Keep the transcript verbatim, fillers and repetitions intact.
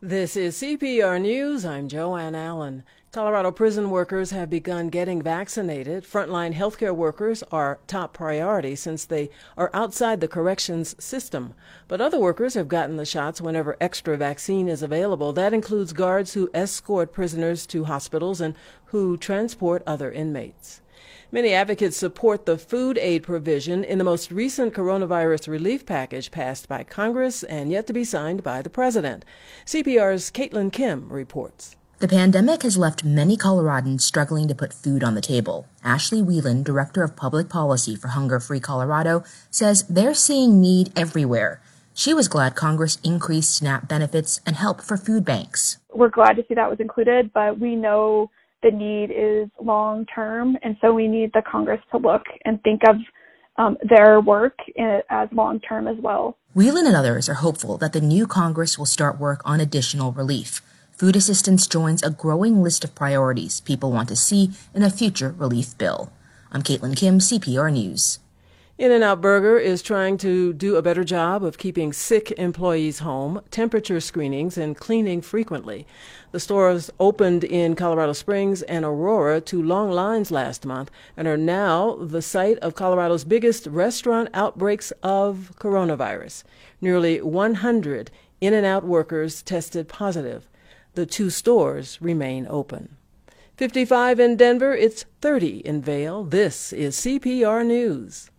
This is C P R News. I'm Joanne Allen. Colorado prison workers have begun getting vaccinated. Frontline healthcare workers are top priority since they are outside the corrections system. But other workers have gotten the shots whenever extra vaccine is available. That includes guards who escort prisoners to hospitals and who transport other inmates. Many advocates support the food aid provision in the most recent coronavirus relief package passed by Congress and yet to be signed by the president. C P R's Caitlin Kim reports. The pandemic has left many Coloradans struggling to put food on the table. Ashley Whelan, Director of Public Policy for Hunger Free Colorado, says they're seeing need everywhere. She was glad Congress increased SNAP benefits and help for food banks. We're glad to see that was included, but we know the need is long term, and so we need the Congress to look and think of um, their work as long term as well. Whelan and others are hopeful that the new Congress will start work on additional relief. Food assistance joins a growing list of priorities people want to see in a future relief bill. I'm Caitlin Kim, C P R News. In-N-Out Burger is trying to do a better job of keeping sick employees home, temperature screenings, and cleaning frequently. The stores opened in Colorado Springs and Aurora to long lines last month and are now the site of Colorado's biggest restaurant outbreaks of coronavirus. Nearly one hundred In-N-Out workers tested positive. The two stores remain open. fifty-five in Denver, it's thirty in Vail. This is C P R News.